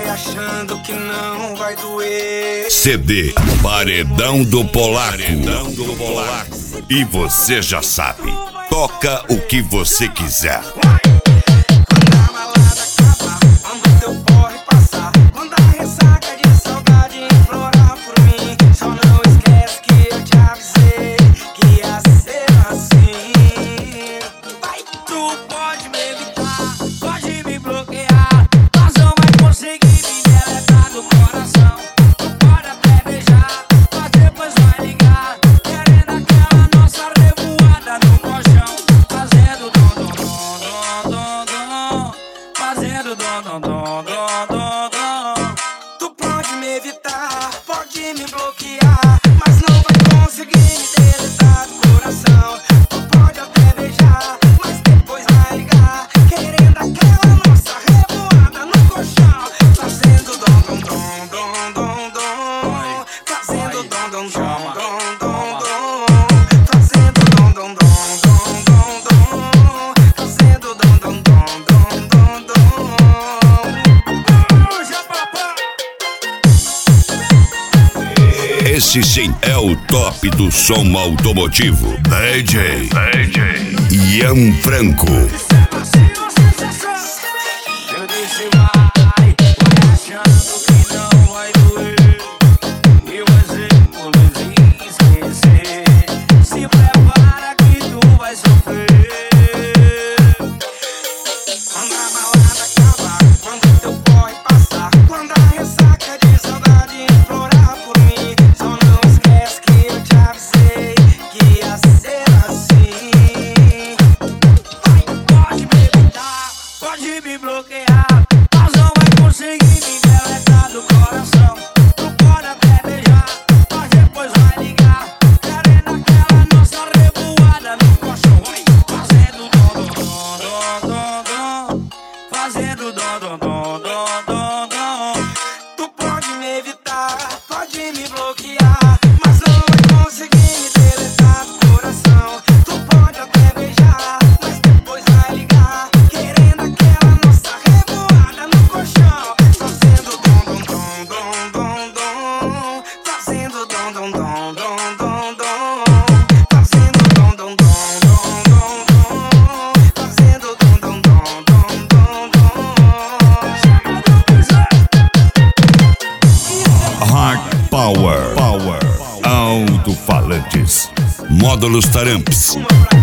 vai achando que não vai doer. CD Paredão do Polaco. E você já sabe, toca o que você quiser. Quando a balada acabar, quando teu porre passar, quando a ressaca de saudade implorar por mim, só não esquece que eu te avisei que ia ser assim. Vai, tu pode me evitar, pode me bloquear, mas não vai conseguir me deletar do coração. Tu pode até beijar, mas depois vai ligar, querendo aquela nossa revoada no colchão, fazendo dom, dom, dom, dom, dom, fazendo dom, dom, dom, dom, dom, dom. Tu pode me evitar, pode me bloquear, mas não vai conseguir me deletar do coração. Tu pode até beijar, mas depois vai ligar, querendo aquela nossa revoada no colchão, fazendo dom, dom, dom, dom, dom, dom, fazendo dom, dom, dom, dom, dom, dom, fazendo dom, dom, dom, dom, dom, dom, fazendo dom, dom, dom, dom, dom, dom. Puxa, papai. Esse sim é o top do som automotivo. DJ Ian Franco. Eu disse vai achando que não vai doer. E você por esquecer. Se prepara que tu vai sofrer. Quando a balada acabar, quando teu porre passar, quando a ressaca de saudade implorar por mim, só não esquece que eu te avisei que ia ser assim. Vai, pode me evitar, pode me bloquear, mas não vai conseguir me deletar do coração. Tu pode até beijar, mas depois vai ligar, querendo aquela nossa revoada no colchão. Vai, fazendo dom, dom, dom, dom, dom, fazendo dom, dom, dom, dom, dom, dom. Tu pode me evitar, pode me bloquear, mas não vai conseguir me deletar do coração. Tu pode até beijar, mas depois vai ligar, querendo aquela nossa revoada no colchão, fazendo dom, dom, dom, dom, dom, fazendo dom, dom, dom, dom, dom, dom, fazendo dom, dom, dom, dom, dom, dom, fazendo dom, dom, dom, dom, dom, dom. Chama do pisão. Hard Power. Alto-falantes. Módulos Taramps. Uma pra